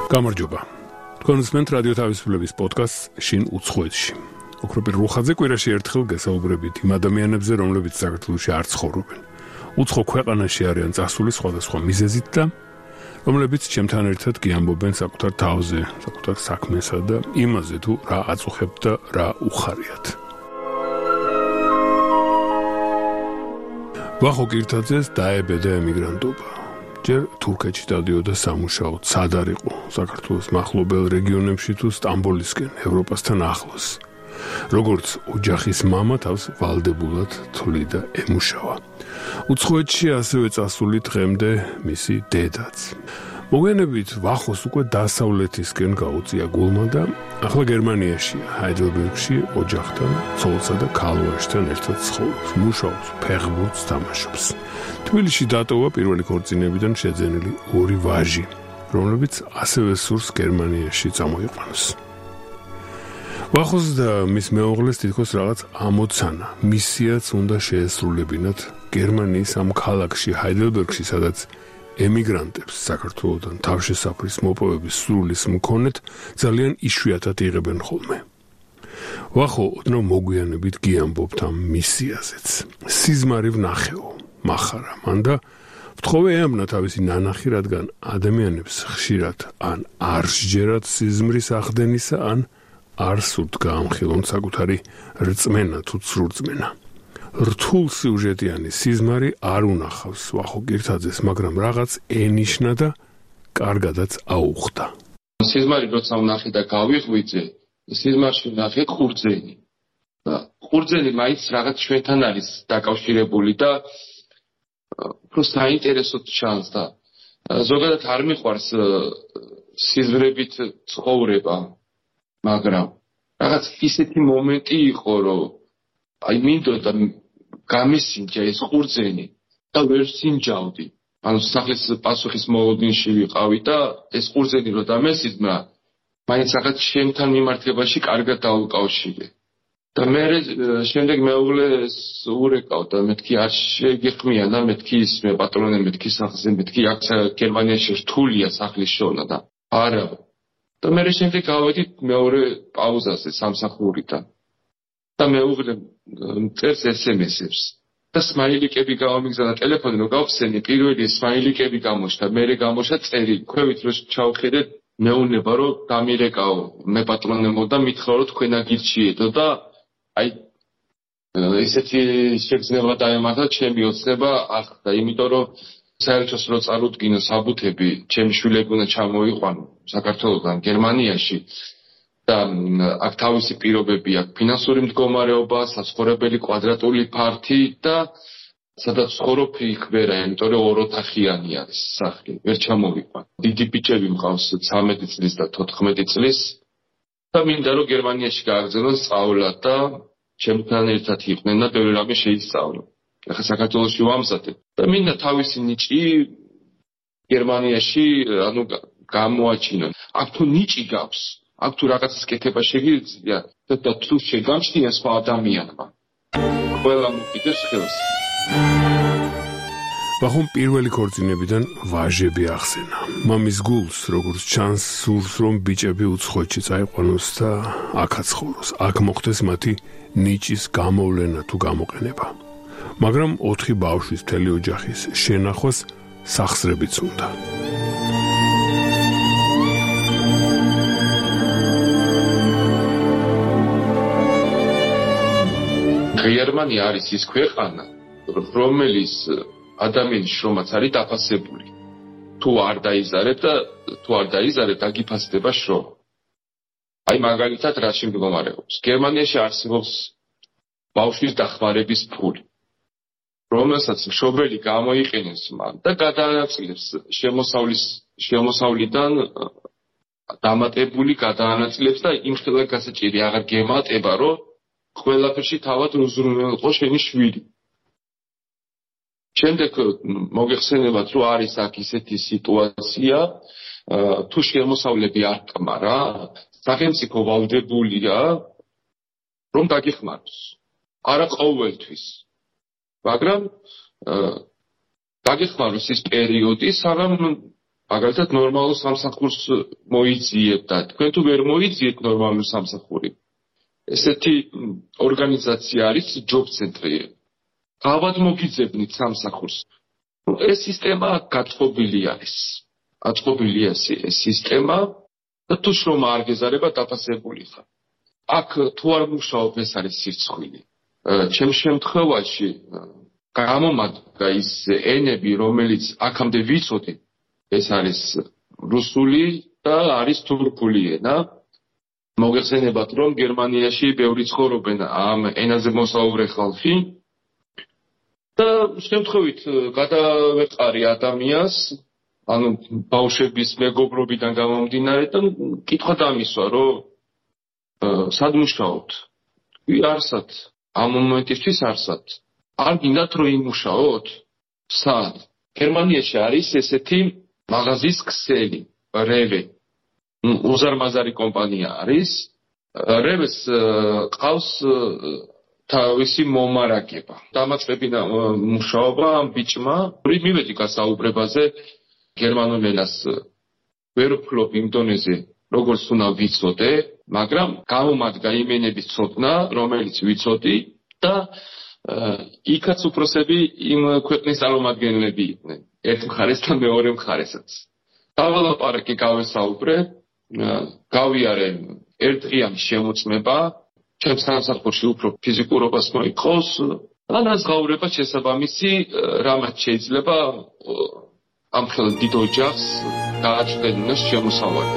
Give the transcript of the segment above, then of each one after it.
გამარჯობა. თქვენ უსმენთ რადიო თავისუფლების პოდკასტს შინ უცხოეთში. ოქროპირ რუხაძე კვირაში ერთხელ გესაუბრებით იმ ადამიანებზე, რომლებიც საქართველოში არ ცხოვრობენ. უცხო ქვეყანაში არიან წასული სხვადასხვა მიზეზით და რომლებიც ჩემთან ერთად გიამბობენ საკუთარ თავზე, საკუთარ საქმესა და იმაზე თუ რა აწუხებთ და რა უხარიათ. ვახო კირთაძეს დაებედა ემიგრანტობა. ჯერ თურქეთში დადიოდა სამუშაოდ, სად არ იყო საქართველოს მახლობელ რეგიონებში თუ სტამბოლისკენ, ევროპასთან ახლოს. როგორც ოჯახის მამა თავს ვალდებულად თვლიდა ემუშავა. უცხოეთში ასევე წასული დღემდე მისი დედაც. მოგვიანებით ვახოს უკვე დასავლეთისკენ გაუწია გულმა და ახლა გერმანიაშია, ჰაიდელბერგში ოჯახთან, ცოლსა და ქალვაშთან ერთად ცხოვრობს, მუშაობს, ფეხბურთს თამაშობს. თბილისში დატოვა პირველი ქორწინებიდან შეძენილი 2 ვაჟი, რომლებიც ასევე სურს გერმანიაში წამოიყვანოს. ვახოს და მის მეუღლეს თითქოს რაღაც ამოცანა, მისიაც უნდა შეესრულებინათ გერმანიის ამ ქალაქში, ჰაიდელბერგში, სადაც ემიგრანტებს საქართველოდან თავშესაფრის მოპოვების სურვილის მქონეთ ძალიან იშვიათად იღებენ ხოლმე. ვახო ოდნავ მოგვიანებით გიამბობთ ამ მისიაზეც. სიზმარი ვნახეო, მახარა მან და ვთხოვე ეამბნა თავისი ნანახი, რადგან ადამიანებს ხშირად ან არ სჯერათ სიზმრის ახდენისა, ან არ სურთ გაამხილონ საკუთარი რწმენა თუ ცრურწმენა. რთულ სიუჟეტიანი სიზმარი არ უნახავს ვახო კირთაძეს, მაგრამ რაღაც ენიშნა და კარგადაც აუხდა. სიზმარი როცა ვნახე და გავიღვიძე, სიზმარში ვნახე ხურძენი. ხურძენი მაინც რაღაც ჩვენთან არის დაკავშირებული და უფრო საინტერესოდ ჩანს და ზოგადად არ მიყვარს სიზმრებით ცხოვრება, მაგრამ რაღაც ისეთი მომენტი იყო, რომ მინდოდა გამისინჯა ეს ხურძენი და ვერ სინჯავდი. ანუ სახლის პასუხის მოლოდინში ვიყავი და ეს ხურძენი რო დამესიზმრა, მაინც რაღაც ჩემთან მიმართებაში კარგად დაუკავშირე. და მე შემდეგ მეუღლეს ურეკავ და მეთქი არ შეგიხმიან და მეთქი ის მე პატრონე მეთქი სახლზე, მეთქი აქ გერმანიაში რთულია სახლის შოვნა და არა. და მე შემდეგ გავედით მეორე პაუზაზე სამსახურიდან. და მეუღლე წერს SMS-ებს და სმაილიკები გავამიგზავნა ტელეფონი რომ გავხსენი, პირველი სმაილიკები გამოჩნდა, მერე გამოჩნდა წერი, ქვევით რომ ჩავხედეთ, მეუნება რომ დამირეკაო, მე პატრონემო და მითხრა რომ თქვენ აგირჩიეთო და აი ესეთი შეგრძნება დაემართა ჩემი ოცნება ახლა, იმიტომ რომ საერთოს რო წარუდგინო საბუთები, ჩემი შვილები უნდა ჩამოიყვანო საქართველოდან გერმანიაში და აქ თავისი პირობები აქვს, ფინანსური მდგომარეობა, საცხოვრებელი კვადრატული ფართი და სადაც ცხოვრობ იქ ვერა, იმიტომ რომ 2 ოთახიანი არის სახლი, ვერ ჩამოვიყვან. დიდი ბიჭები მყავს 13 წლის და 14 წლის და მინდა რომ გერმანიაში გააგრძელონ სწავლა და ჩემთან ერთად იყვნენ და ბევრი რამე შეისწავლონ. ახლა საქართველოში ვამზადებ და მინდა თავისი ნიჭი გერმანიაში ანუ გამოაჩინონ. აქ თუ ნიჭი გაქვს, აქ თუ რაღაცის კეთება შეგიძლია და თუ შეგამჩნია სხვა ადამიანმა, ყველა მოკიდეს ხელს. ვახომ პირველი ქორწინებიდან ვაჟები ახსენა. მამის გულს, როგორც ჩანს, სურს რომ ბიჭები უცხოეთში წაიყვანოს და აქაც ცხოვროს. აქ მოხდეს მათი ნიჭის გამოვლენა თუ გამოყენება. მაგრამ 4 ბავშვის მთელი ოჯახის შენახვას სახსრებიც უნდა. გერმანია არის ის ქვეყანა, რომელიც ადამიანის შრომაც არის დაფასებული. თუ არ დაიზარებ, დაგიფასდება შრომა. აი მაგალითად რა შემდგომარეობს. გერმანიაში არსებობს ბავშვის დახმარების ფული, რომელსაც მშობელი გამოიყენებს მან და გადაანაწილებს შემოსავლიდან დამატებული გადაანაწილებს და იმ ხელა გასაჭირი აღარ გემატება, რომ ყველაფერში თავად უზრუნველყო შენი შვილი. შემდეგ მოგეხსენებათ, რომ არის აქ ისეთი სიტუაცია, თუ შემოსავლები არ კმარა, სახელმწიფო ვალდებულია რომ დაგიხმაროს. არა ყოველთვის. მაგრამ დაგეხმაროს ის პერიოდი, სანამ მაგალითად ნორმალურ სამსახურს მოიძიეთ და თქვენ თუ ვერ მოიძიეთ ნორმალურ სამსახური. ესეთი ორგანიზაცია არის ჯობ ცენტრი. გავად მოგიძებნით სამსახურს. ეს სისტემა გაწყობილი არის. აწყობილია ეს სისტემა და თუ შრომა არ გეზარება დაფასებული ხარ. აქ თუ არ მუშაობ ეს არის სირცხვილი. ჩემ შემთხვევაში გამომადგა ის ენები, რომელიც აქამდე ვიცოდი, ეს არის რუსული და არის თურქული ენა. მოგეხსენებათ, რომ გერმანიაში ბევრი ცხოვრობენ ამ ენაზე მოსაუბრე ხალხი და შემთხვევით გადავეყარი ადამიანს, ანუ ბავშვების მეგობრობიდან გამომდინარე და კითხვა დამისვა, რომ სად მუშაობთ? არსად, ამ მომენტისთვის არსად. არ გინდათ რომ იმუშაოთ? სად? გერმანიაში არის ესეთი მაღაზიის ქსელი, რევე. უზარმაზარი კომპანია არის. რევეს ყავს თავისი მომარაგება. დამაწყებინა მუშაობა ამ ბიჭმა. მივედი გასაუბრებაზე გერმანულ ენას ვერ ვფლობ იმ დონეზე, როგორც უნდა ვიცოდე, მაგრამ გამომადგა იმენების ცოდნა, რომელიც ვიცოდი და იქაც უფროსები იმ ქვეყნის წარმომადგენლები იყვნენ. ერთ მხარეს და მეორე მხარესაც. დავალაპარაკე გავესაუბრე, გავიარე ერთდღიანი შემოწმება, ჩემს სამსახურში უფრო ფიზიკურობას მოიყავს, განაზღაურება შესაბამისი, რამაც შეიძლება ამ ხელ დიდ ოჯახს გააჩნდეს შემოსავალი.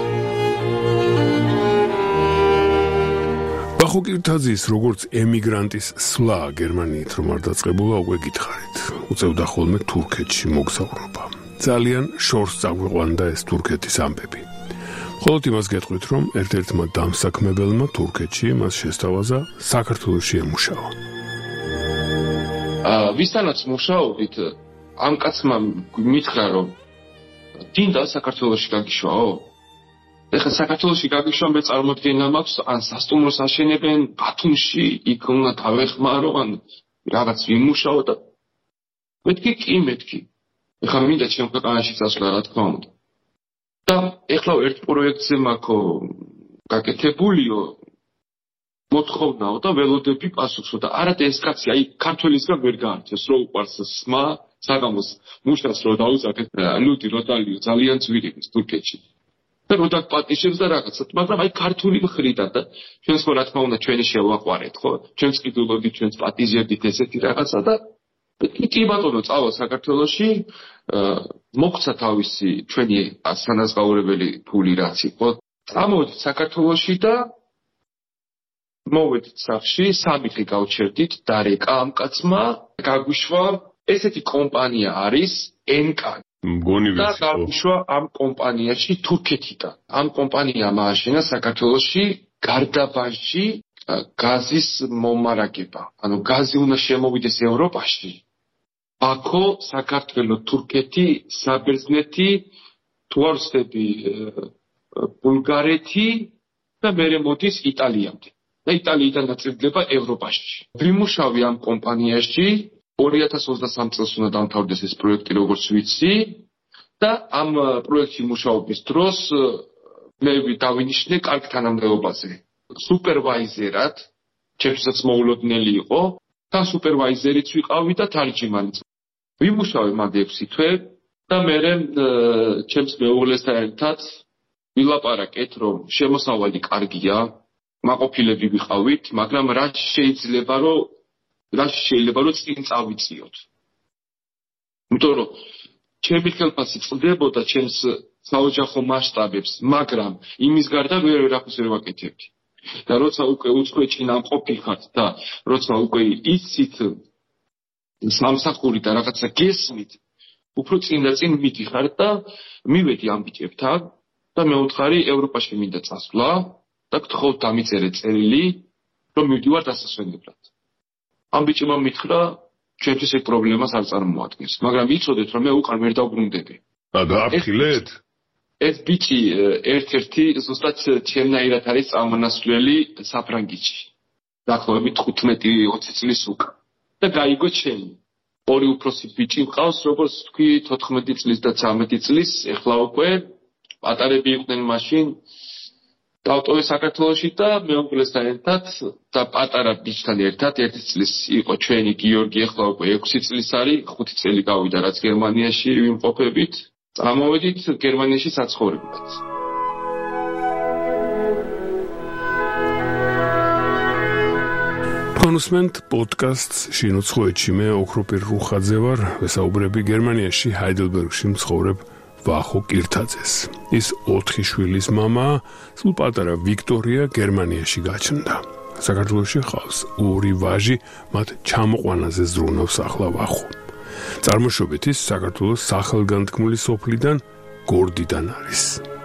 ბახო კირთაძის როგორც ემიგრანტის სვლა გერმანიით რომ არ დაწყებულა უკვე გითხარით. უწევდა ხოლმე თურქეთში მოგზაურობა. ძალიან შორს წაგვიყვანდა ეს თურქეთის ამბები. მხოლოდ იმას გეტყვით, რომ ერთ-ერთმა დამსაქმებელმა თურქეთში მას შესთავაზა საქართველოში ემუშავა. ვისთანაც მუშაობთ, ამ კაცმა მითხრა, რომ დინდა საქართველოში გაგიშვაო? ეხლა საქართველოში გაგიშვა მე წარმოდგენა მაქვს, ან სასტუმროს აშენებენ ბათუმში, იქ უნდა დავეხმარო, ან რაღაც ვიმუშაო და მეთქი კი მეთქი. ეხლა მინდა ჩემ ქვეყანაში წასვლა, რა თქმა უნდა. და ეხლა ერთ პროექტზე მაქვს გაკეთებულიო, მოთხოვნაო და ველოდები პასუხსო და არადა ეს კაცი, აი ქართველისგან ვერ გაარჩევს, რო უყარს სმა, საგამოს მუშას რო დაუზაგეთ, ლუდი როდალიო ძალიან ძვირების თურქეთში. და რო დაგპატიშებს და რაღაცად, მაგრამ აი ქართული მხრიდან და ჩვენს ხო რა თქმა უნდა ჩვენი შევაყვარეთ, ხო? ჩვენს კიდულობით, ჩვენს პატიზებდით ესეთი რაღაცა და კი ბატონო, წავა საქართველოში, მოგცა თავისი ჩვენი სანაზღაურებელი ფული რაც იყო. წამოვედით საქართველოში და მოვედით სახლში, 3 დღე გავჩერდით, დარეკა ამ კაცმა, გაგვიშვა, ესეთი კომპანია არის NK. მგონი ვიცი. და გაგვიშვა ამ კომპანიაში თურქეთიდან. ამ კომპანიამ ააშენა საქართველოში გარდაბანში გაზის მომარაგება. ანუ გაზი უნდა შემოვიდეს ევროპაში. ბაქო, საქართველო, თურქეთი, საბერძნეთი, თუ არ ვცდები, ბულგარეთი და მერე მოდის იტალიამდე. და იტალიიდან ნაწილდება ევროპაში. ვიმუშავე ამ კომპანიაში 2023 წელს უნდა დამთავრდეს ეს პროექტი, როგორც ვიცი, და ამ პროექტში მუშაობის დროს მე დავინიშნე კარგ თანამდებობაზე. სუპერვაიზერად, ჩემსაც მოულოდნელი იყო, და სუპერვაიზერიც ვიყავი და თარჯიმანიც. ვიმუშავე მანდ 6 თვე და მე ჩემს მეუღლესთან ერთად ვილაპარაკეთ, რომ შემოსავალი კარგია, მაყოფილები ვიყავით, მაგრამ რა შეიძლება რომ წინ წავიწიოთ. იმიტომ რომ ჩემი ხელფასი წყდებოდა ჩემს საოჯახო მასშტაბებს, მაგრამ იმის გარდა ვერაფერს ვერ ვაკეთებდი. და როცა უკვე უცხოეთში ყოფილიყავთ და როცა უკვე იცით სამსახური და რაღაცა გესმით, უფრო წინ და წინ მიდიხართ და მივედი ამ ბიჭებთან და მეუთხარი ევროპაში მინდა წასვლა და გთხოვთ დამიწერე წერილი, რომ მივდივარ დასასვენებლად. ამ ბიჭმა მითხრა, ჩვენთვის ეს პრობლემას არ წარმოადგენს, მაგრამ ვიცოდეთ, რომ მე უკან ვერ დავბრუნდები. გააფრთხილეთ? ეს ბიჭი ერთ-ერთი ზუსტად ჩემნაირად არის წარმონასვლელი საფრანგეთში. დაახლოებით 15-20 წლის უკან. და გაიგო ჩემი. ორი უფროსი ბიჭი მყავს, როგორც თქვი, 14 წლის და 13 წლის, ეხლა უკვე პატარები იყვნენ მაშინ დავტოვე საქართველოში და მეუღლესთან ერთად და პატარა ბიჭთან ერთად 1 წლის იყო ჩვენი გიორგი, ეხლა უკვე 6 წლის არის, 5 წელი გავიდა რაც გერმანიაში ვიმყოფებით. წამოვედით გერმანიაში საცხოვრებლად. კონსმენტ პოდკასტს შინუცხოვეთში მე ოქროპირ რუხაძე ვარ, ვესაუბრები გერმანიაში ჰაიდელბერგში მცხოვრებ ვახო კირთაძეს. ის 4 შვილის მამაა, სულ პატარა ვიქტორია გერმანიაში გაჩნდა. საქართველოში ხავს 2 ვაჟი, მათ ჩამოყვანაზე ზრუნავს ახლა ვახო. წარმოშობით ის საქართველოს სახელგანთქმული სოფლიდან გორდიდან არის.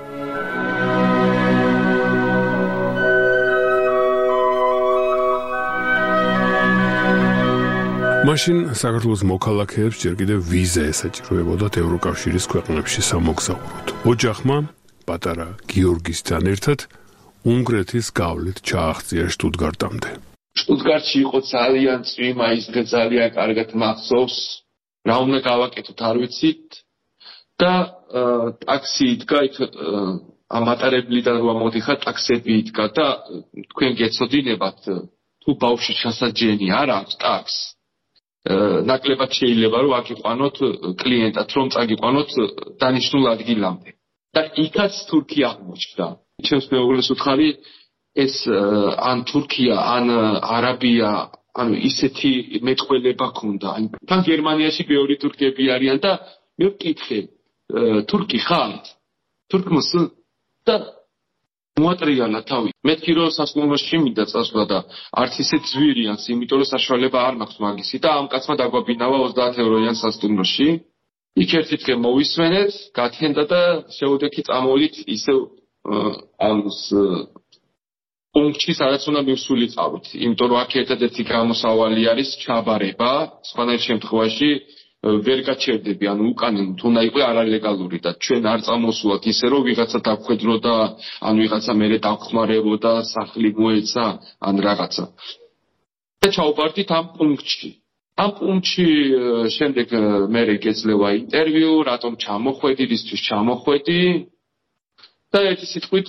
მაშინ საქართველოს მოქალაქეებს ჯერ კიდევ ვიზა ესაჭიროებოდათ ევროკავშირის ქვეყნებში სამოგზაუროდ. ოჯახმა პატარა გიორგისთან ერთად უნგრეთის გავლით ჩააღწია შტუტგარტამდე. შტუტგარტში იყო ძალიან წვიმა, ის დღე ძალიან კარგად მახსოვს. რა უნდა გავაკეთოთ არ ვიცით და ტაქსი იდგა იქ ამატარებლიდან რომ მოდიხარ ტაქსები იდგა და თქვენ გეცოდინებათ თუ ბავშვი ჩასაჯენი არ აქვს ტაქსს ნაკლებად შეიძლება რომ აგიყვანოთ კლიენტად რომ წაგიყვანოთ დანიშნულ ადგილამდე და იქაც თურქია აღმოჩნდა. ჩემს მეუღლეს უთხარი ეს ან თურქია ან არაბია ანუ ისეთი მეტყველება ქონდა. თან გერმანიაში ბევრი თურქები არიან და მე ვკითხე თურქი ხართ? თურქმოს და მოატრიალა თავი. მეთქი რომ სასტუმროში მინდა წასვლა და არც ისეთ ზვირიანს, იმიტომ რომ საშუალება არ მაქვს მაგისი და ამ კაცმა დაგვაბინავა 30 ევროიან სასტუმროში. იქ ერთი დღე მოვისვენეთ, გათენდა და შეუდექი წამოვიდით ისევ ამს პუნქტში სადაც უნდა მივსულიყავით, იმიტომ რომ აქ ერთადერთი გამოსავალი არის ჩაბარება, სხვანაირ შემთხვევაში ვერ გაჩერდები, ანუ უკანონოდ უნდა იყოს არალეგალური და ჩვენ არ წამოსულათ ისე რომ ვიღაცა დაგხვედრო და ან ვიღაცა მერე დაგხმარებო და სახლი მოეცა ან რაღაცა. და ჩავბარდით ამ პუნქტში. ამ პუნქტში შემდეგ მერე გეძლევა ინტერვიუ, რატომ ჩამოხვედი, რისთვის ჩამოხვედი და ერთი სიტყვით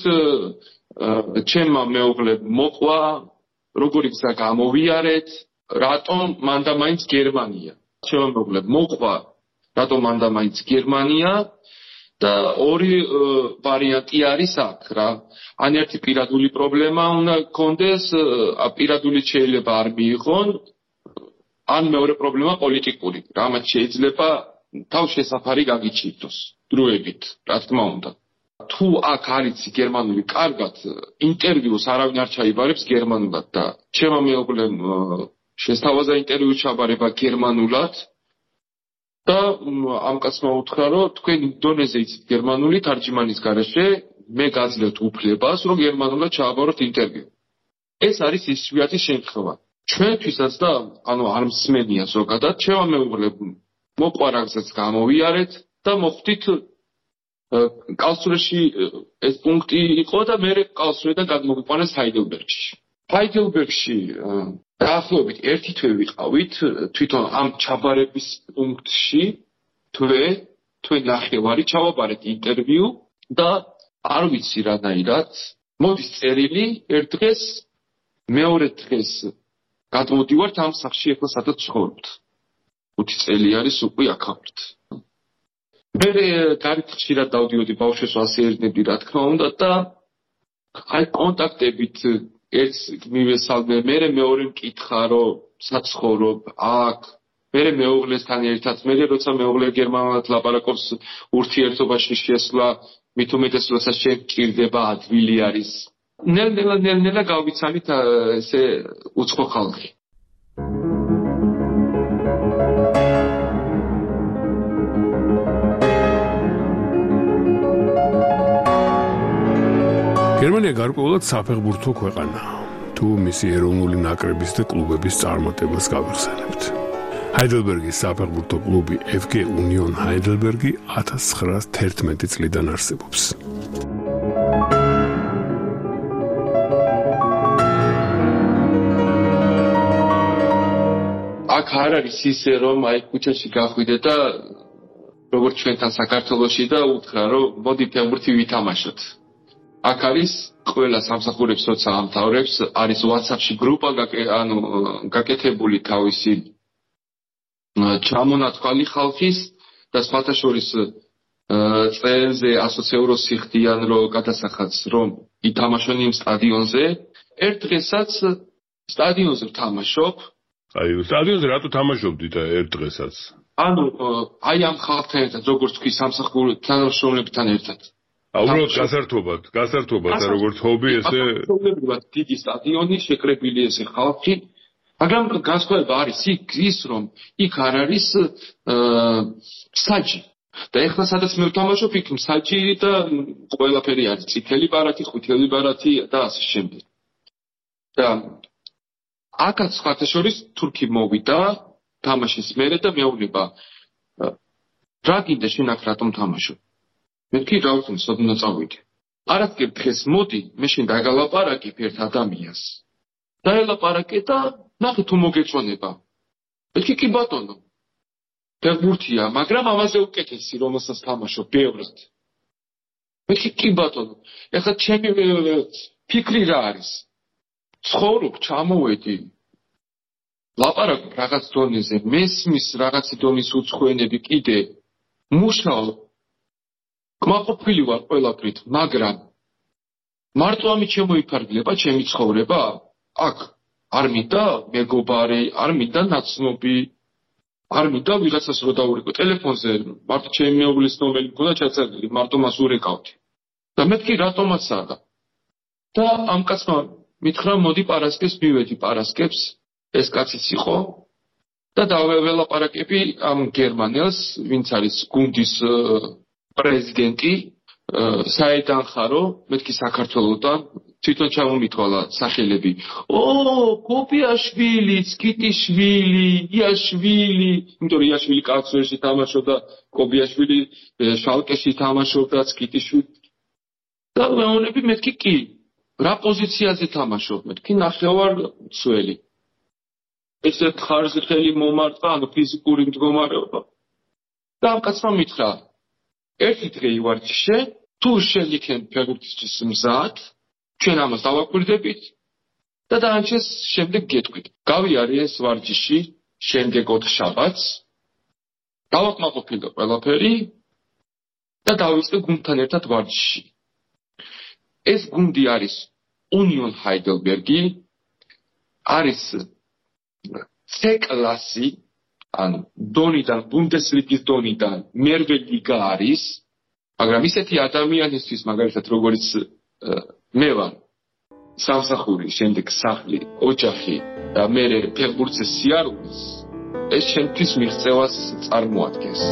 ჩემმა მეუღლემ მოყვა, როგორი გზა გამოვიარეთ, რატომ მანდა მაინც გერმანია. ჩემმა მეუღლემ მოყვა, რატომ მანდა მაინც გერმანია და ორი ვარიანტი არის აქ რა. ან ერთი პირადული პრობლემა უნდა გქონდეს, პირადული შეიძლება არ მიიღონ, ან მეორე პრობლემა პოლიტიკური. რამაც შეიძლება თავშესაფარი გაგიჩნდოს დროებით, რა თქმა უნდა. თუ აქ არის გერმანული კარგად, ინტერვიუს არავინ არ ჩაიბარებს გერმანულად და ჩემმა მეუღლემ შესთავაზა ინტერვიუ ჩაბარება გერმანულად და ამ კაცმა უთხრა რომ თქვენ დონეზე იცით გერმანული თარჯიმანის გარეშე მე გაძლევთ უფლებას რომ გერმანულად ჩააბაროთ ინტერვიუ. ეს არის იშვიათი შემთხვევა. ჩვენთვისაც და ანუ არ მსმენია ზოგადად, ჩემმა მეუღლემ მოყვა რაღაცას გამოვიარეთ და მოხვდით კალსრუეში ეს პუნქტი იყო და მე კალსრუედან გადმოგიყვანეს ჰაიდელბერგში. ჰაიდელბერგში დაახლოებით 1 თვე ვიყავით თვითონ ამ ჩაბარების პუნქტში, თვე ნახევარი ჩავაბარეთ ინტერვიუ და არ ვიცი რანაირად მოდის წერილი ერთ დღეს, მეორე დღეს გადმოდივართ ამ სახლში ახლა სადაც ცხოვრობთ. 5 წელი არის უკვე აქ ვართ. მე გარეთ ხშირად დავდიოდი ბავშვებს ვასეირნებდი რა თქმა უნდა და აი კონტაქტებით ერთს მივესალმე, მე მეორე მკითხა რომ საცხოვრობ აქ, მე მეუღლესთან ერთად, მე როცა მეუღლე გერმანულად ლაპარაკობს ურთიერთობაში შესვლა, მით უმეტეს როცა შეჭირდება ადვილი არის. ნელ-ნელა გავიცანით ესე უცხო ხალხი. გერმანია გარკვეულად საფეხბურთო ქვეყანაა, თუ მისი ეროვნული ნაკრების და კლუბების წარმატებას გავიხსენებთ. ჰაიდელბერგის საფეხბურთო კლუბი FG Union Heidelbergi 1911 წლიდან არსებობს. აქ არ არის ისე რომ აი ქუჩაში გახვიდე და როგორც ჩვენთან საქართველოში და უთხრა რომ მოდი ფეხბურთი ვითამაშოთ. აქ არის ყველა სამსახურებს როცა ამთავრებს არის WhatsApp-ში გრუპა გაკეთებული თავისი ჩამონათვალი ხალხის და სხვათა შორის წელზე 100 ევროს სიხდიან რომ გადასახადს რომ ითამაშონ იმ სტადიონზე. ერთ დღესაც სტადიონზე ვთამაშობ. აი სტადიონზე რატო თამაშობდით ერთ დღესაც? აი ამ ხალხთან ერთად როგორც თქვი სამსახური თანამშრომლებთან ერთად. უბრალოდ გასართობად და როგორც ჰობი ესე უბრალოდ დიდი სტადიონი შეკრებილი ესე ხალხი, მაგრამ განსხვავება არის ის რომ იქ არ არის საჯი. და ეხლა სადაც მე ვთამაშობ იქ საჯი და ყველაფერი არის წითელი ბარათი, ყვითელი ბარათი და ასე შემდეგ. და აქაც სხვათა შორის თურქი მოვიდა თამაშის მერე და მეუბნება რა გინდა შენ აქ რატომ თამაშობ? მე კი რა ვთქვი, სოდნა წავიდე. არასკენ დღეს მოდი, მე შენ დაგალაპარაკებ ერთ ადამიანს. დაელაპარაკე და ნახე თუ მოგეწონება. მე კი ბატონო. ფეხბურთია, მაგრამ ამაზე უკეთესი რომელსაც თამაშობ ბევრად. მე კი ბატონო. ეხლა ჩემი ფიქრი რა არის? ცხოვრობ, ჩამოვედი. ლაპარაკობ რაღაც დონეზე, მესმის რაღაცი დონის უცხოენები კიდე მუშაობ. კმაყოფილი ვარ ყველაფრით, მაგრამ მარტო ამით შემოიფარგლება ჩემი ცხოვრება? აქ არ მინდა მეგობარი, არ მინდა ნაცნობი, არ მინდა ვიღაცას რო დავურეკო ტელეფონზე, მარტო ჩემი მეუღლის ნომერი მქონდა ჩაწერილი, მარტო მას ურეკავდი. და მეთქი რატომაც არა. და ამ კაცმა მითხრა მოდი პარასკევს მივედი პარასკევს, ეს კაციც იყო და დაველაპარაკები ამ გერმანელს, ვინც არის გუნდის პრეზიდენტი, საიდან ხარო, მეთქი საქართველოსთან, თვითონ ჩამომითვალა სახელები. კობიაშვილი, სკიტიშვილი, იაშვილი, იმიტომ რომ იაშვილი კაცოებში თამაშობდა, კობიაშვილი შალკეში თამაშობდა, სკიტიშვილი. და მეუბნები მეთქი კი, რა პოზიციაზე თამაშობ? მეთქი ნახევარ მცველი. ესეთ ხარისხელი მომარტყა, ფიზიკური მდგომარეობა. და ამ კაცმა მითხრა ერთი დღე ივარჯიშე, თუ შენ იქენ ფეხბურთისთვის მზად, ჩვენ ამას დავაკვირდებით და დაანჩეს შემდეგ გეტყვით. გავიარე ეს ვარჯიში, შემდეგოთ შაბათს, დავაკმაყოფილდა ყველაფერი და დავიწყე გუნდთან ერთად ვარჯიში. ეს გუნდი არის Union Heidelberg, არის C კლასი, ანუ დონიდან, ბუნდესლიგის დონიდან მერვე ლიგა არის, მაგრამ ისეთი ადამიანისთვის, მაგალითად როგორც მე ვარ, სამსახური, შემდეგ სახლი, ოჯახი და მე ფეხბურთზე სიარულის, ეს ჩემთვის მიღწევას წარმოადგენს.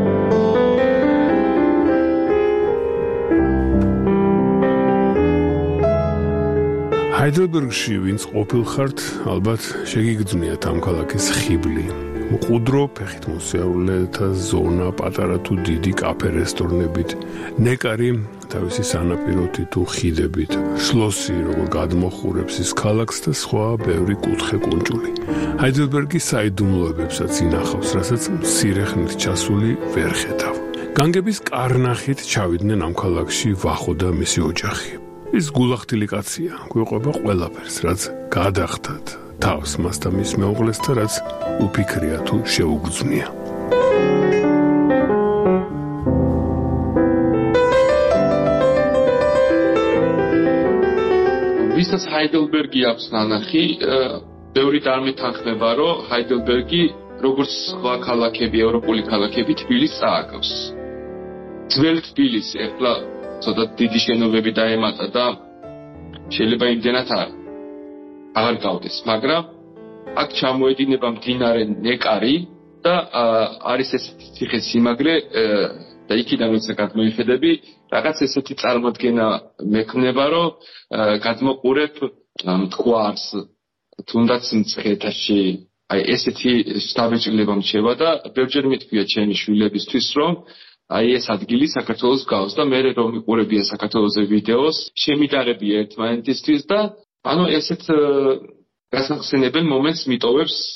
ჰაიდელბერგში ვინც ყოფილხართ, ალბათ შეგიგრძნიათ ამ ქალაქის ხიბლი. მყუდრო ფეხით მოსიარულეთა ზონა, პატარა თუ დიდი კაფე რესტორნებით, ნეკარი თავისი სანაპიროთი თუ ხიდებით, შლოსი როგორ გადმოხურებს ის ქალაქს და სხვა ბევრი კუთხე კუნჭული. ჰაიდელბერგი საიდუმლოებებსაც ინახავს, რასაც მცირე ხნით ჩასული ვერ ხედავ. განგების კარნახით ჩავიდნენ ამ ქალაქში ვახო და მისი ოჯახი. ის გულახთილი კაცია, გვიყვება ყველაფერს, რაც გადახდათ თავს მას და მის მეუღლეს და რაც უფიქრია თუ შეუგრძნია. ვისაც ჰაიდელბერგი აქვს ნანახი, ბევრი წარმეთანხმება, რომ ჰაიდელბერგი როგორც სხვა ქალაქები, ევროპული ქალაქები თბილისს წააგავს. ძველი თბილისი ეხლა ცოტა დიდი შენობები დაემატა და შეიძლება იმდენად აღარ გავდეს, მაგრამ აქ ჩამოედინება მდინარე ნეკარი და არის ესეთი ციხესიმაგრე და იქიდან როცა გადმოიხედები, რაღაც ესეთი წარმოდგენა მექნება, რომ გადმოყურებ მტკვარს, თუნდაც მცხეთაში, აი ესეთი შთაბეჭდილება მრჩება და ბევრჯერ მეთქვია ჩემი შვილებისთვის, რომ აი ეს ადგილი საქართველოს გავს და მე რომ მიყურებია საქართველოზე ვიდეოს, შემიდარებია ერთმანეთისთვის და ანუ ესეთ გასახსენებელ მომენტს მიტოვებს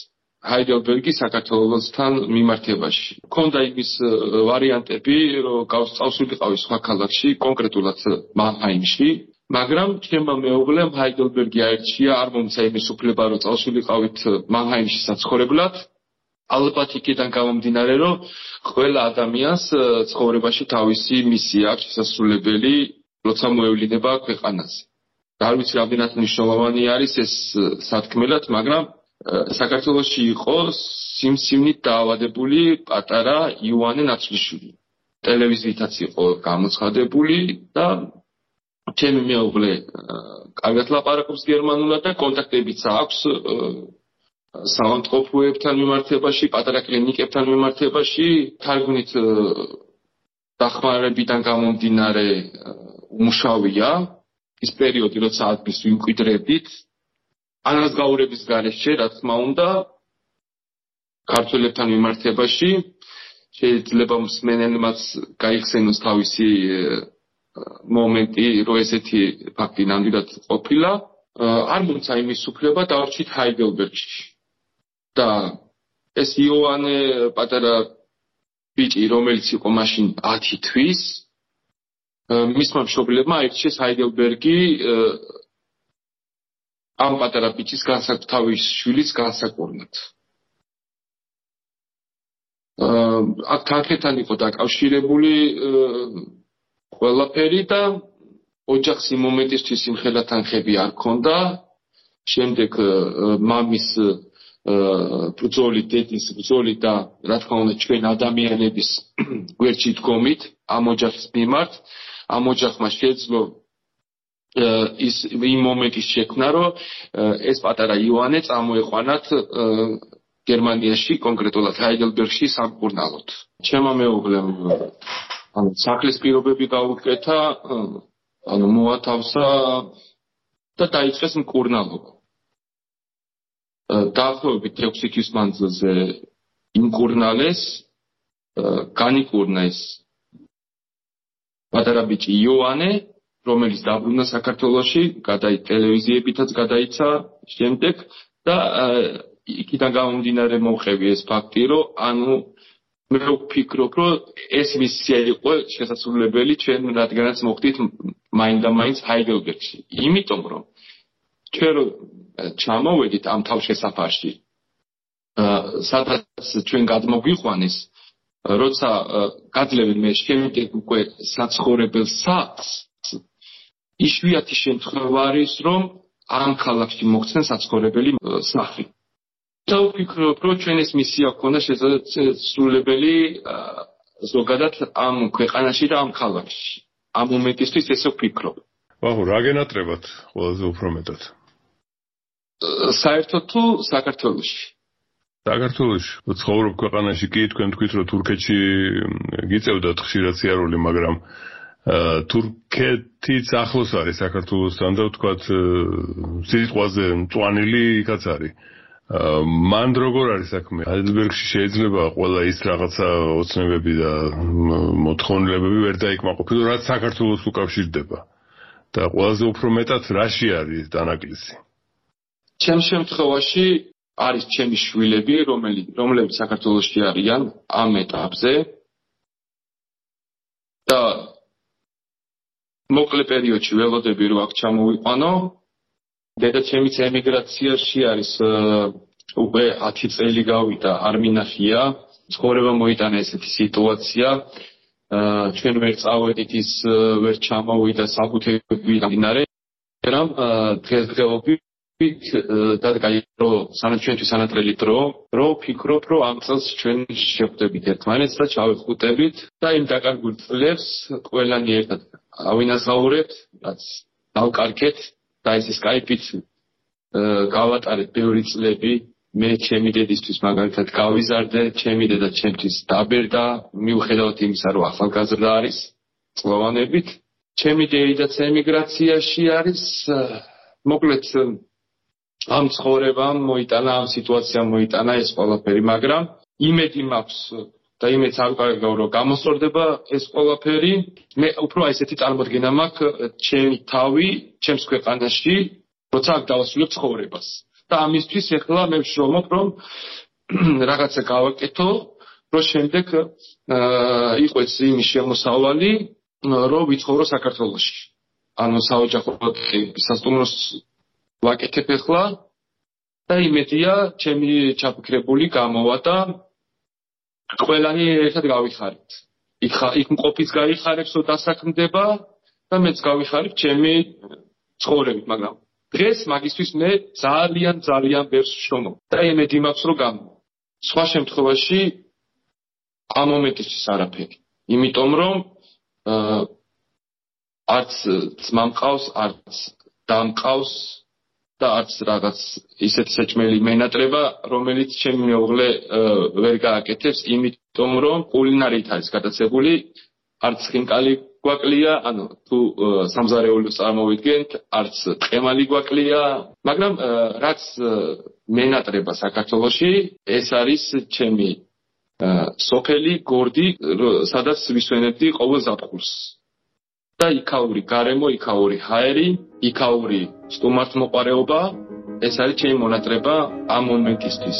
ჰაიდელბერგი საქართველოსთან მიმართებაში. მქონდა იმის ვარიანტები, რომ წავსულიყავი სხვა ქალაქში, კონკრეტულად მანჰაიმში, მაგრამ ჩემმა მეუღლემ ჰაიდელბერგი აირჩია, არ მომცა იმის უფლება, რომ წავსულიყავით მანჰაიმში საცხოვრებლად. ალბათ იქიდან გამომდინარე, რომ ყველა ადამიანს ცხოვრებაში თავისი მისია აქვს შესასრულებელი, როცა მოევლინება ქვეყანაზე. არ ვიცი, რამდენად მნიშვნელოვანი არის ეს სათქმელად, მაგრამ საქართველოში იყო სიმსივნით დაავადებული პატარა იოანე ნაცვლიშვილი. ტელევიზიითაც იყო გამოცხადებული და ჩემი მეუღლე კარგად ლაპარაკობს გერმანულად და კონტაქტებიც აქვს საავადმყოფოებთან მიმართებაში, პატარა კლინიკებთან მიმართებაში, თარგმნით დახმარებიდან გამომდინარე უმუშავია ის პერიოდი, როცა ადგილს ვიმკვიდრებით, ანაზღაურების გარეშე, რა თქმა უნდა, ქართველებთან მიმართებაში შეიძლება მსმენელმაც გაიხსენოს თავისი მომენტი, რომ ესეთი ფაქტი ნამდვილად ყოფილა. არ მომცა იმის უფლება დავრჩით ჰაიდელბერგში. და ეს იოანე პატარა ბიჭი, რომელიც იყო მაშინ 10 თვის, მისმა მშობლებმა აირჩიეს ჰაიდელბერგი ამ პატარა ბიჭის თავის შვილის განსაკურნად. აქ თანხებთან იყო დაკავშირებული ყველაფერი და ოჯახს იმ მომენტისთვის იმხელა თანხები არ ქონდა. შემდეგ მამის ბრძოლი, დედის ბრძოლი და რა თქმა უნდა ჩვენ ადამიანების გვერდში დგომით ამ ოჯახის მიმართ, ამ ოჯახმა შეძლო ის იმ მომენტის შექმნა, რომ ეს პატარა იოანე წამოეყვანათ გერმანიაში, კონკრეტულად ჰაიდელბერგში სამკურნალოდ. ჩემმა მეუღლემ სახლის პირობები გაუკეთა, მოათავსა და დაიწყეს მკურნალობა. დაახლოებით 6 თვის მანძილზე იმკურნალეს, განიკურნა ეს პატარა ბიჭი იოანე, რომელიც დაბრუნდა საქართველოში, ტელევიზიებითაც გადაიცა შემდეგ და იქიდან გამომდინარე მოვხევი ეს ფაქტი, რომ მე ვფიქრობ, რომ ეს მისია იყო შესაძლებელი ჩვენ რადგანაც მოხდით მაინდა-მაინც ჰაიდელბერგში. იმიტომ რომ ჩვენ ჩამოვედით ამ თავშესაფარში, სადაც ჩვენ გადმოგვიყვანეს, როცა გაძლევენ მე შემდეგ უკვე საცხოვრებელ სახლს, იშვიათი შემთხვევა არის, რომ ამ ქალაქში მოხსნეს საცხოვრებელი სახლი. და ვფიქრობ, რომ ჩვენ ეს მისია გვქონდა შესაძლებელი ზოგადად ამ ქვეყანაში და ამ ქალაქში. ამ მომენტისთვის ესე ვფიქრობ. რა გენატრებათ ყველაზე უფრო მეტად? საერთოდ თუ საქართველოში? საქართველოში. ცხოვრობ ქვეყანაში კი თქვენ თქვით, რომ თურქეთში გიწევდათ ხშირად სიარული, მაგრამ თურქეთიც ახლოს არის საქართველოსთან და ვთქვათ, სიტყვაზე მწვანილი იქაც არის. მან როგორ არის საქმე? ჰაიდელბერგში შეიძლება ყველა ის რაღაცა ოცნებები და მოთხოვნილებები ვერ დაიკმაყოფილოს, რაც საქართველოს უკავშირდება. და ყველაზე უფრო მეტად რაში არის დანაკლისი? ჩემ შემთხვევაში არის ჩემი შვილები, რომლებიც საქართველოში არიან ამ ეტაპზე და მოკლე პერიოდში ველოდები რომ აქ ჩამოვიყვანო. დედაჩემიც ემიგრაციაში არის უკვე 10 წელი გავიდა, არ მინახია. ცხოვრება მოიტანა ესეთი სიტუაცია. ჩვენ ვერ წავედით, ის ვერ ჩამოვიდა საფუძვლები გამდინარე, მაგრამ დღესდღეობით დადგაირო ჩვენთვის სანატრელი დრო, რომ ვფიქრობ, რომ ამ წელს ჩვენ შევხვდებით ერთმანეთს და ჩავეხუტებით და იმ დაკარგულ წლებს ყველანი ერთად ავინაზღაურებთ, რაც დავკარგეთ და ეს სკაიპით გავატარეთ ბევრი წლები. მე ჩემი დედისთვის მაგალითად გავიზარდე, ჩემი დედა ჩემთვის დაბერდა, მიუხედავად იმისა, რომ ახალგაზრდა არის წლოვანებით. ჩემი დედაც ემიგრაციაში არის. მოკლედ ამ ცხოვრებამ მოიტანა, ამ სიტუაციამ მოიტანა ეს ყველაფერი, მაგრამ იმედი მაქვს და იმედს არ ვკარგავ, რომ გამოსწორდება ეს ყველაფერი. მე უფრო ესეთი წარმოდგენა მაქვს ჩემი თავი, ჩემს ქვეყანაში, როცა აქ დავასრულებ ცხოვრებას. და ამისთვის ახლა მე ვშრომობ, რომ რაღაცა გავაკეთო, რომ შემდეგ იყოს იმის შემოსავალი, რომ ვიცხოვრო საქართველოში. ანუ საოჯახო სასტუმროს ვაკეთებ ახლა და იმედია, ჩემი ჩაფიქრებული გამოვა და ყველანი ერთად გავიხარებთ. იქ მყოფიც გაიხარებს, რომ დასაქმდება და მეც გავიხარებ ჩემი ცხოვრებით, მაგრამ დღეს მაგისთვის მე ძალიან ბევრს ვშრომობ და იმედი მაქვს, რომ გამოვა. სხვა შემთხვევაში ამ მომენტისთვის არაფერი. იმიტომ რომ არც ძმა მყავს, არც და მყავს და არც რაღაც ისეთი საჭმელი მენატრება, რომელიც ჩემი მეუღლე ვერ გააკეთებს, იმიტომ რომ კულინარიით არის გადაცებული, არც ხინკალი გვაკლია, ანუ თუ სამზარეულოს წარმოვიდგენთ, არც ტყემალი გვაკლია, მაგრამ რაც მენატრება საქართველოში, ეს არის ჩემი სოფელი გორდი, სადაც ვისვენებდი ყოველ ზაფხულს. და იქაური გარემო, იქაური ჰაერი, იქაური სტუმართმოყვარეობა, ეს არის ჩემი მონატრება ამ მომენტისთვის.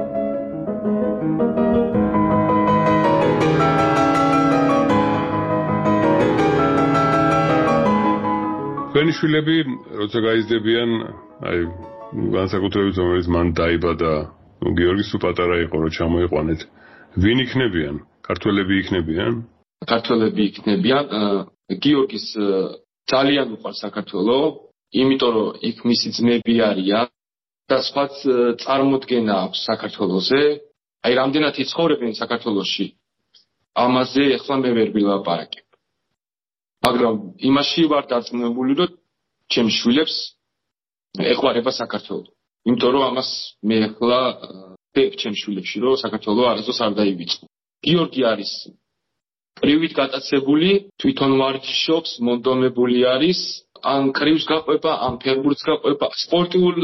თქვენი შვილები, როცა გაიზრდებიან, აი, განსაკუთრებით რომელიც მან დაიბადა, გიორგის თუ პატარა იყო, რომ ჩამოიყვანეთ, ვინ იქნებიან? ქართველები იქნებიან? ქართველები იქნებიან. გიორგის ძალიან უყვარს საქართველო, იმიტომ რომ იქ მისი ძმები არიან და სხვაც წარმოდგენა აქვს საქართველოზე. აი, რამდენად იცხოვრებენ საქართველოში, ამაზე ახლა მე ვერ ვილაპარაკებ. მაგრამ იმაში ვარ დარწმუნებული, რომ ჩემს შვილებს ეყვარება საქართველო. იმიტომ რომ ამას მე ახლა ვდებ ჩემს შვილებში, რომ საქართველო არასდროს არ დაივიწყო. გიორგი არის კრივით გატაცებული, თვითონ ვარჯიშობს, მონდომებული არის, ან კრივს გაყვება, ან ფეხბურთს გაყვება, სპორტიულ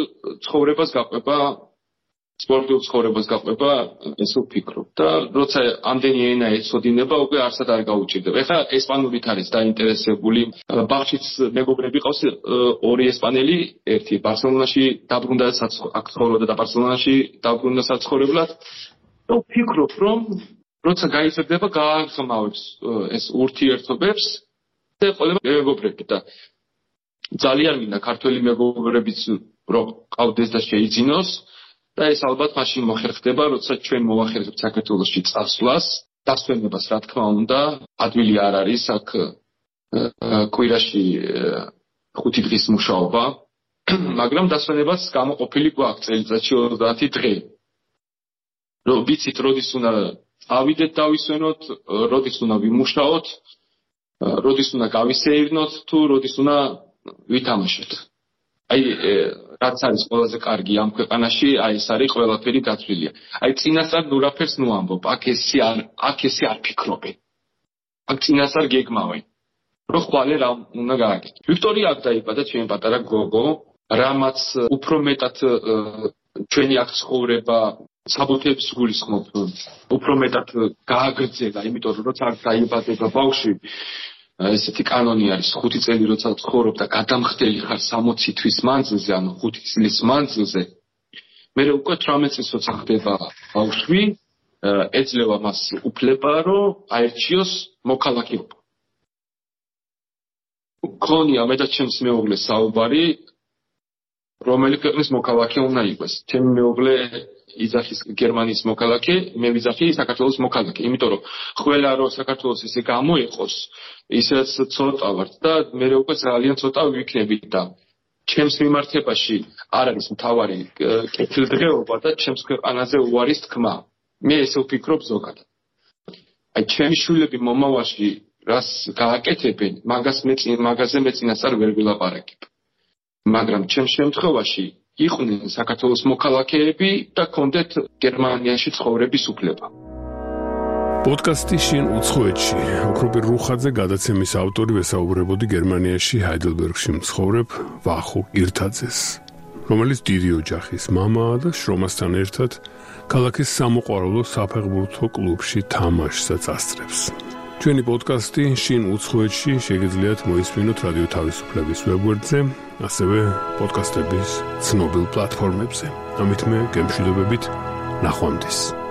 ცხოვრებას გაყვება, ესე ვფიქრობ. და როცა ამდენი ენა ეცოდინება, უკვე არსად არ გაუჭირდება. ეხლა ესპანურით არის დაინტერესებული. ბაღშიც მეგობრები ყავს ორი ესპანელი, ერთი ბარსელონაში დაბრუნდა, აქ ცხოვრობდა და ბარსელონაში დაბრუნდა საცხოვრებლად. და ვფიქრობ, რომ როცა გაიზრდება, გააღრმავებს ეს ურთიერთობებს და ყველა მეგობრები და ძალიან მინდა ქართველი მეგობრებიც რომ ყავდეს და შეიძინოს და ეს ალბათ მაშინ მოხერხდება, როცა ჩვენ მოვახერხებთ საქართველოში წასვლას, დასვენებას, რა თქმა უნდა, ადვილი არ არის, აქ კვირაში 5 დღის მუშაობა, მაგრამ დასვენებას გამოყოფილი გვაქვს წელიწადში 30 დღე. რომ ვიცით, როდის უნდა ავიდეთ დავისვენოთ, როდის უნდა ვიმუშაოთ, როდის უნდა გავისეირნოთ, თუ როდის უნდა ვითამაშოთ. აი, რაც არის ყველაზე კარგი ამ ქვეყანაში, აი ეს არის ყველაფერი გაწვილია. აი წინასწარ ნურაფერს ნუ ამბობ, აქ ესე არ ფიქრობენ. აქ წინასწარ გეგმავენ. რომ ხვალე რა უნდა გააკეთო. ვიქტორია აქ დაიბადა, ჩემი პატარა გოგო, რამაც უფრო მეტად ჩვენი აქ ცხოვრება საბუთებს გულისხმობ, უფრო მეტად გააგრძელა, იმიტომ რომ როცა აქ დაიბადება ბავშვი, ესეთი კანონი არის 5 წელი როცა ცხოვრობ და გადამხდელი ხარ 60 თვის მანძილზე, ანუ 5 წლის მანძილზე, მე უკვე 18 წლის როცა ხდება ბავშვი, ეძლევა მას უფლება, რომ აერჩიოს მოქალაქეობა. გქონია მე და ჩემს მეუღლეს საუბარი, რომელი ქვეყნის მოქალაქე უნდა იყოს. ჩემი მეუღლე იძახის გერმანიის მოქალაქე, მე ვიძახი საქართველოს მოქალაქე, იმიტომ რომ ყველა რომ საქართველოს ესე გამოიყოს, ისეც ცოტა ვართ და მე უკვე ძალიან ცოტა ვიქნები და ჩემს მიმართებაში არ არის მთავარი კეთილდღეობა და ჩემს ქვეყანაზე უარის თქმა. მე ესე ვფიქრობ ზოგადად. აი ჩემი შვილები მომავალში რას გააკეთებენ, მაგაზე მე წინასწარ ვერ ვილაპარაკებ. მაგრამ ჩემს შემთხვევაში იყვნენ საქართველოს მოქალაქეები და კონდეთ გერმანიაში ცხოვრების უფლება. პოდკასტი შინ უცხოეთში. ოქროპირ რუხაძე გადაცემის ავტორი ვესაუბრებოდი გერმანიაში ჰაიდელბერგში მცხოვრებ ვახო კირთაძეს, რომელიც დიდი ოჯახის მამაა და შრომასთან ერთად ქალაქის სამოყვარულო საფეხბურთო კლუბში თამაშსაც ასწრებს. ჩვენი პოდკასტი შინ უცხოეთში შეგიძლიათ მოისმინოთ რადიო თავისუფლების ვებგვერდზე, ასევე პოდკასტების ცნობილ პლატფორმებზე. ამით მე გემშვიდობებით ნახვამდის.